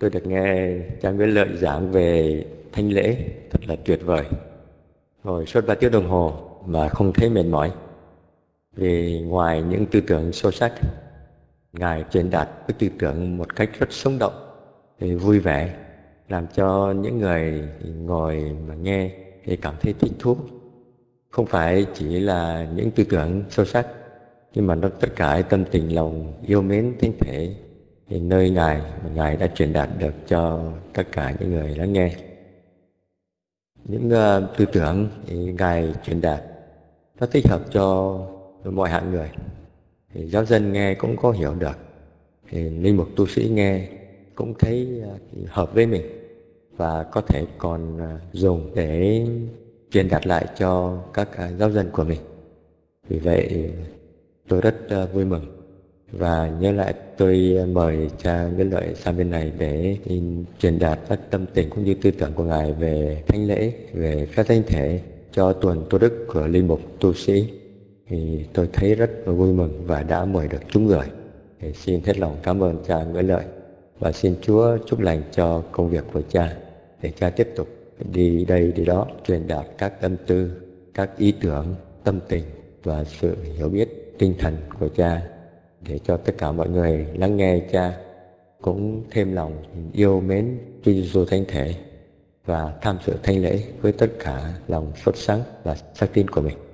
Tôi được nghe cha Nguyễn Lợi giảng về thánh lễ thật là tuyệt vời. Ngồi suốt 3 tiếng đồng hồ mà không thấy mệt mỏi. Vì ngoài những tư tưởng sâu sắc, Ngài truyền đạt cái tư tưởng một cách rất sống động, vui vẻ, làm cho những người ngồi mà nghe thì cảm thấy thích thú. Không phải chỉ là những tư tưởng sâu sắc, nhưng mà nó tất cả tâm tình lòng yêu mến thánh thể thì nơi Ngài đã truyền đạt được cho tất cả những người lắng nghe. Những tư tưởng thì Ngài truyền đạt nó thích hợp cho mọi hạng người. Thì giáo dân nghe cũng có hiểu được, thì linh mục tu sĩ nghe cũng thấy hợp với mình và có thể còn dùng để truyền đạt lại cho các giáo dân của mình. Vì vậy tôi rất vui mừng và nhớ lại tôi mời cha Nguyễn Lợi sang bên này để truyền đạt các tâm tình cũng như tư tưởng của Ngài về thánh lễ, về các thánh thể cho tuần tu đức của linh mục tu sĩ. Thì tôi thấy rất vui mừng và đã mời được chúng người. Thì xin hết lòng cảm ơn cha Nguyễn Lợi và xin Chúa chúc lành cho công việc của cha, để cha tiếp tục đi đây đi đó truyền đạt các tâm tư, các ý tưởng, tâm tình và sự hiểu biết tinh thần của cha, để cho tất cả mọi người lắng nghe cha cũng thêm lòng yêu mến Chúa Giêsu thánh thể và tham dự thánh lễ với tất cả lòng sốt sắng và xác tin của mình.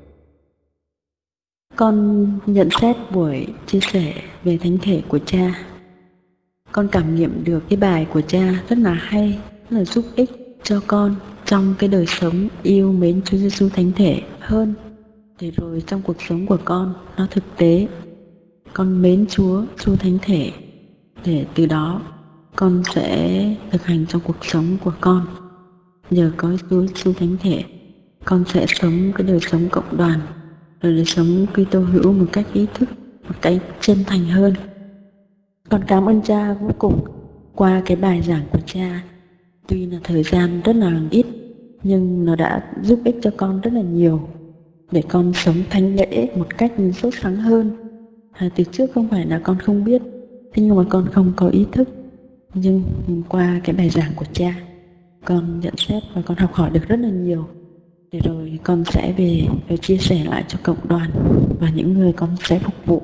Con nhận xét buổi chia sẻ về thánh thể của cha. Con cảm nghiệm được cái bài của cha rất là hay, rất là giúp ích cho con trong cái đời sống yêu mến Chúa Giêsu thánh thể hơn. Để rồi trong cuộc sống của con nó thực tế, con mến Chúa Giêsu thánh thể, để từ đó con sẽ thực hành trong cuộc sống của con. Nhờ có Chúa Giêsu thánh thể, con sẽ sống cái đời sống cộng đoàn, đời sống Kitô hữu một cách ý thức, một cách chân thành hơn. Con cảm ơn cha vô cùng. Qua cái bài giảng của cha, tuy là thời gian rất là ít, nhưng nó đã giúp ích cho con rất là nhiều, để con sống thánh lễ một cách sốt sắng hơn. Từ trước không phải là con không biết, thế nhưng mà con không có ý thức. Nhưng qua cái bài giảng của cha, con nhận xét và con học hỏi được rất là nhiều. Để rồi con sẽ về chia sẻ lại cho cộng đoàn và những người con sẽ phục vụ.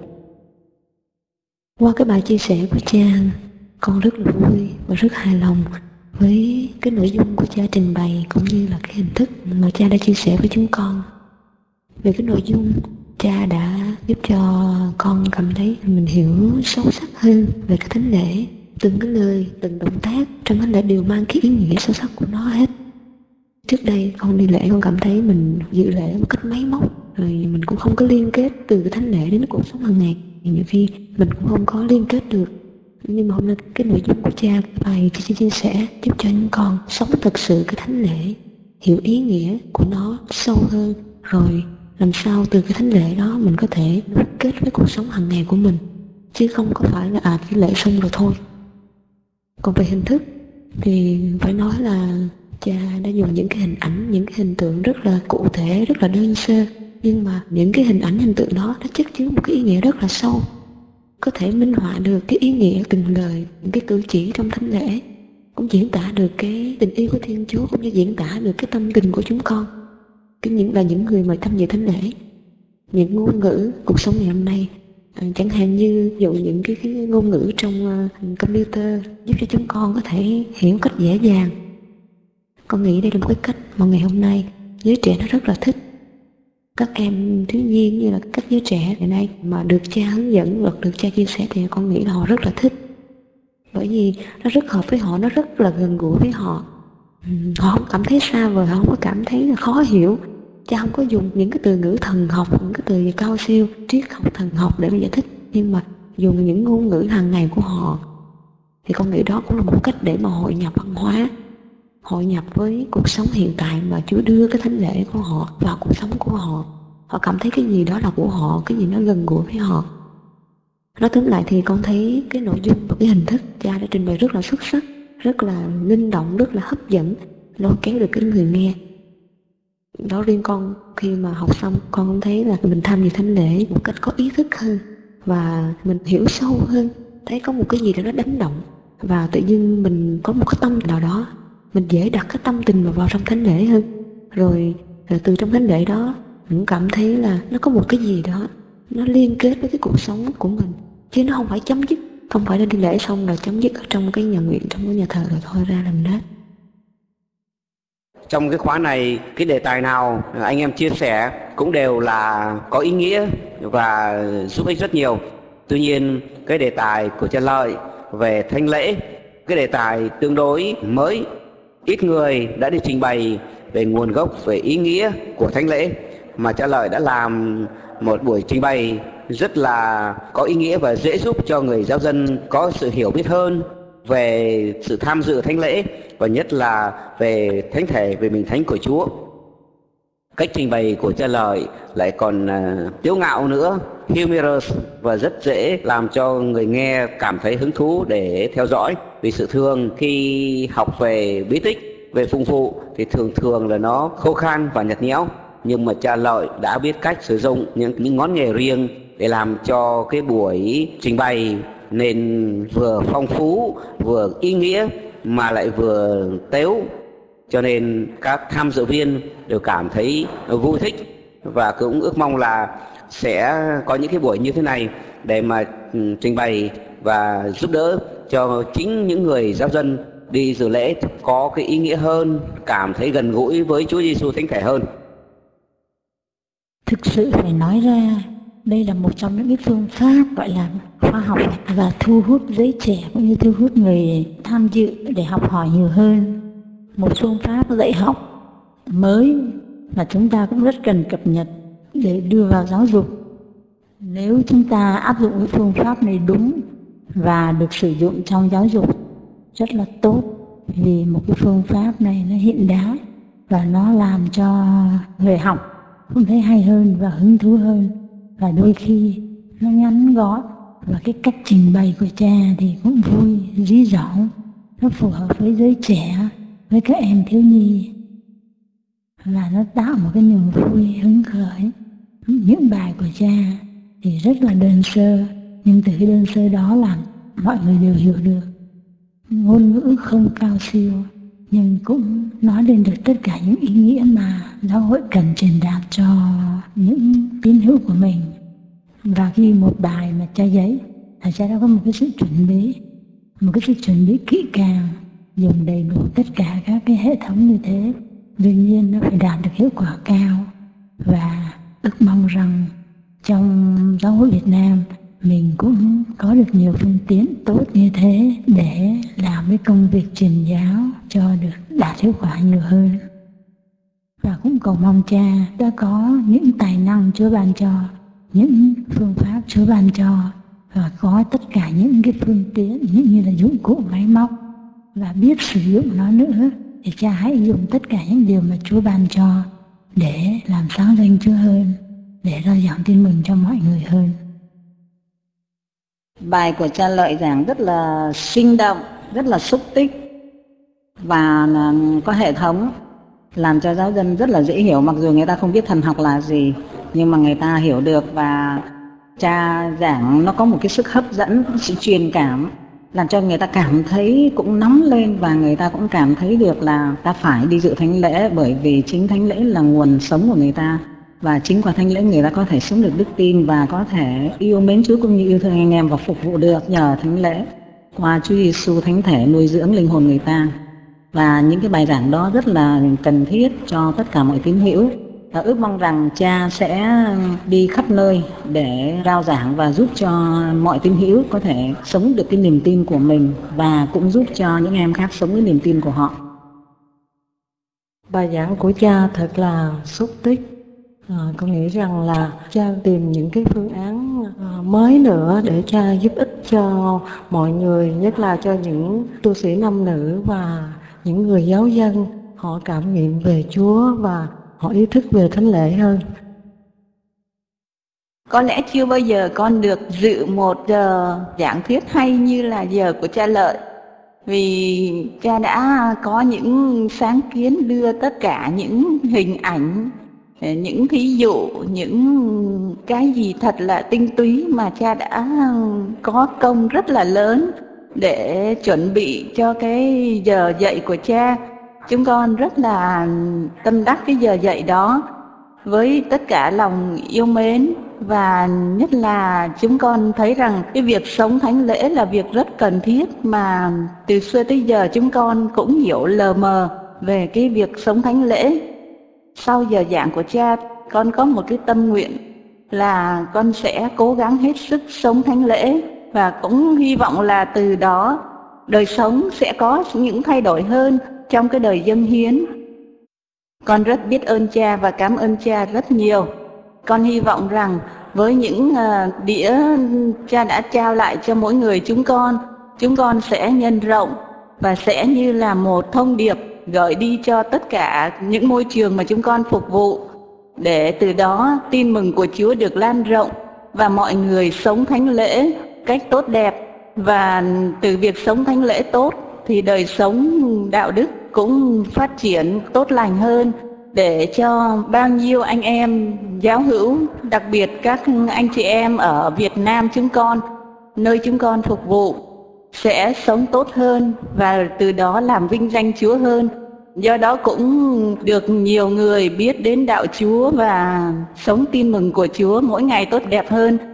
Qua cái bài chia sẻ của cha, con rất là vui và rất hài lòng với cái nội dung của cha trình bày, cũng như là cái hình thức mà cha đã chia sẻ với chúng con. Về cái nội dung, cha đã giúp cho con cảm thấy mình hiểu sâu sắc hơn về cái thánh lễ. Từng cái lời, từng động tác trong thánh lễ đều mang cái ý nghĩa sâu sắc của nó hết. Trước đây con đi lễ con cảm thấy mình dự lễ một cách máy móc, rồi mình cũng không có liên kết từ cái thánh lễ đến cuộc sống hàng ngày. Nhiều khi mình cũng không có liên kết được. Nhưng mà hôm nay cái nội dung của cha, bài chia sẻ giúp cho những con sống thật sự cái thánh lễ, hiểu ý nghĩa của nó sâu hơn, rồi làm sao từ cái thánh lễ đó mình có thể nối kết với cuộc sống hàng ngày của mình, chứ không có phải là cái lễ xong rồi thôi. Còn về hình thức thì phải nói là cha đã dùng những cái hình ảnh, những cái hình tượng rất là cụ thể, rất là đơn sơ, nhưng mà những cái hình ảnh hình tượng đó nó chất chứa một cái ý nghĩa rất là sâu, có thể minh họa được cái ý nghĩa từng lời, những cái cử chỉ trong thánh lễ, cũng diễn tả được cái tình yêu của Thiên Chúa, cũng như diễn tả được cái tâm tình của chúng con, những người mà tham dự thánh lễ. Những ngôn ngữ cuộc sống ngày hôm nay, chẳng hạn như dụ những cái ngôn ngữ trong computer giúp cho chúng con có thể hiểu cách dễ dàng. Con nghĩ đây là một cái cách mà ngày hôm nay giới trẻ nó rất là thích. Các em thiếu nhi như là các giới trẻ ngày nay mà được cha hướng dẫn hoặc được cha chia sẻ thì con nghĩ là họ rất là thích. Bởi vì nó rất hợp với họ, nó rất là gần gũi với họ. Họ không cảm thấy xa vời, họ không có cảm thấy là khó hiểu. Cha không có dùng những cái từ ngữ thần học, những cái từ cao siêu, triết học thần học để mà giải thích, nhưng mà dùng những ngôn ngữ hàng ngày của họ. Thì con nghĩ đó cũng là một cách để mà hội nhập văn hóa, hội nhập với cuộc sống hiện tại mà Chúa đưa cái thánh lễ của họ vào cuộc sống của họ. Họ cảm thấy cái gì đó là của họ, cái gì nó gần gũi với họ. Nói tóm lại thì con thấy cái nội dung và cái hình thức cha đã trình bày rất là xuất sắc, rất là linh động, rất là hấp dẫn, lôi kéo được cái người nghe. Đó, riêng con khi mà học xong con cũng thấy là mình tham dự thánh lễ một cách có ý thức hơn và mình hiểu sâu hơn, thấy có một cái gì đó nó đánh động và tự nhiên mình có một cái tâm nào đó, mình dễ đặt cái tâm tình vào trong thánh lễ hơn. Rồi từ trong thánh lễ đó mình cũng cảm thấy là nó có một cái gì đó nó liên kết với cái cuộc sống của mình, chứ nó không phải chấm dứt, không phải là đi lễ xong rồi chấm dứt ở trong cái nhà nguyện, trong cái nhà thờ rồi thôi ra làm hết. Trong cái khóa này, cái đề tài nào anh em chia sẻ cũng đều là có ý nghĩa và giúp ích rất nhiều. Tuy nhiên, cái đề tài của cha Lợi về thánh lễ, cái đề tài tương đối mới, ít người đã đi trình bày về nguồn gốc, về ý nghĩa của thánh lễ, mà cha Lợi đã làm một buổi trình bày rất là có ý nghĩa và dễ giúp cho người giáo dân có sự hiểu biết hơn về sự tham dự thánh lễ, và nhất là về thánh thể, về mình thánh của Chúa. Cách trình bày của cha Lợi lại còn tiếu ngạo nữa, humorous, và rất dễ làm cho người nghe cảm thấy hứng thú để theo dõi. Vì sự thường khi học về bí tích, về phụng vụ thì thường là nó khô khan và nhạt nhẽo, nhưng mà cha Lợi đã biết cách sử dụng những ngón nghề riêng để làm cho cái buổi trình bày nên vừa phong phú, vừa ý nghĩa mà lại vừa tếu, cho nên các tham dự viên đều cảm thấy vui thích, và cũng ước mong là sẽ có những cái buổi như thế này để mà trình bày và giúp đỡ cho chính những người giáo dân đi dự lễ có cái ý nghĩa hơn, cảm thấy gần gũi với Chúa Giêsu thánh thể hơn. Thực sự phải nói ra, đây là một trong những cái phương pháp gọi là khoa học và thu hút giới trẻ cũng như thu hút người tham dự để học hỏi nhiều hơn. Một phương pháp dạy học mới mà chúng ta cũng rất cần cập nhật để đưa vào giáo dục. Nếu chúng ta áp dụng cái phương pháp này đúng và được sử dụng trong giáo dục rất là tốt, vì một cái phương pháp này nó hiện đại và nó làm cho người học cũng thấy hay hơn và hứng thú hơn, và đôi khi nó ngắn gọn, và cái cách trình bày của cha thì cũng vui, dí dỏm, nó phù hợp với giới trẻ, với các em thiếu nhi, và nó tạo một cái niềm vui hứng khởi. Những bài của cha thì rất là đơn sơ, nhưng từ cái đơn sơ đó làm mọi người đều hiểu được. Ngôn ngữ không cao siêu, nhưng cũng nói lên được tất cả những ý nghĩa mà giáo hội cần truyền đạt cho những tín hữu của mình. Và khi một bài mà cha giấy là cha đã có một cái sự chuẩn bị kỹ càng, dùng đầy đủ tất cả các cái hệ thống như thế, đương nhiên nó phải đạt được hiệu quả cao. Và ước mong rằng trong giáo hội Việt Nam mình cũng có được nhiều phương tiện tốt như thế để làm cái công việc truyền giáo cho được đạt hiệu quả nhiều hơn. Và cũng cầu mong cha đã có những tài năng Chúa ban cho, những phương pháp Chúa ban cho, và có tất cả những cái phương tiện như là dụng cụ máy móc, và biết sử dụng nó nữa, thì cha hãy dùng tất cả những điều mà Chúa ban cho để làm sáng danh Chúa hơn, để rao giảng tin mừng cho mọi người hơn. Bài của cha Lợi giảng rất là sinh động, rất là xúc tích và có hệ thống, làm cho giáo dân rất là dễ hiểu. Mặc dù người ta không biết thần học là gì, nhưng mà người ta hiểu được, và cha giảng nó có một cái sức hấp dẫn, sự truyền cảm, làm cho người ta cảm thấy cũng nóng lên, và người ta cũng cảm thấy được là ta phải đi dự thánh lễ, bởi vì chính thánh lễ là nguồn sống của người ta, và chính qua thánh lễ người ta có thể sống được đức tin và có thể yêu mến Chúa cũng như yêu thương anh em và phục vụ được nhờ thánh lễ, qua Chúa Giêsu thánh thể nuôi dưỡng linh hồn người ta. Và những cái bài giảng đó rất là cần thiết cho tất cả mọi tín hữu, và ước mong rằng cha sẽ đi khắp nơi để rao giảng và giúp cho mọi tín hữu có thể sống được cái niềm tin của mình, và cũng giúp cho những em khác sống cái niềm tin của họ. Bài giảng của cha thật là xúc tích. Con nghĩ rằng là cha tìm những cái phương án mới nữa để cha giúp ích cho mọi người, nhất là cho những tu sĩ nam nữ và những người giáo dân, họ cảm nghiệm về Chúa và họ ý thức về thánh lễ hơn. Có lẽ chưa bao giờ con được dự một giờ giảng thuyết hay như là giờ của cha Lợi, vì cha đã có những sáng kiến đưa tất cả những hình ảnh, những thí dụ, những cái gì thật là tinh túy mà cha đã có công rất là lớn để chuẩn bị cho cái giờ dạy của cha. Chúng con rất là tâm đắc cái giờ dạy đó với tất cả lòng yêu mến, và nhất là chúng con thấy rằng cái việc sống thánh lễ là việc rất cần thiết, mà từ xưa tới giờ chúng con cũng hiểu lờ mờ về cái việc sống thánh lễ. Sau giờ giảng của cha, con có một cái tâm nguyện là con sẽ cố gắng hết sức sống thánh lễ, và cũng hy vọng là từ đó đời sống sẽ có những thay đổi hơn trong cái đời dâng hiến. Con rất biết ơn cha và cảm ơn cha rất nhiều. Con hy vọng rằng với những đĩa cha đã trao lại cho mỗi người chúng con sẽ nhân rộng và sẽ như là một thông điệp gửi đi cho tất cả những môi trường mà chúng con phục vụ, để từ đó tin mừng của Chúa được lan rộng và mọi người sống thánh lễ cách tốt đẹp. Và từ việc sống thánh lễ tốt thì đời sống đạo đức cũng phát triển tốt lành hơn, để cho bao nhiêu anh em giáo hữu, đặc biệt các anh chị em ở Việt Nam chúng con, nơi chúng con phục vụ, sẽ sống tốt hơn và từ đó làm vinh danh Chúa hơn. Do đó cũng được nhiều người biết đến đạo Chúa và sống tin mừng của Chúa mỗi ngày tốt đẹp hơn.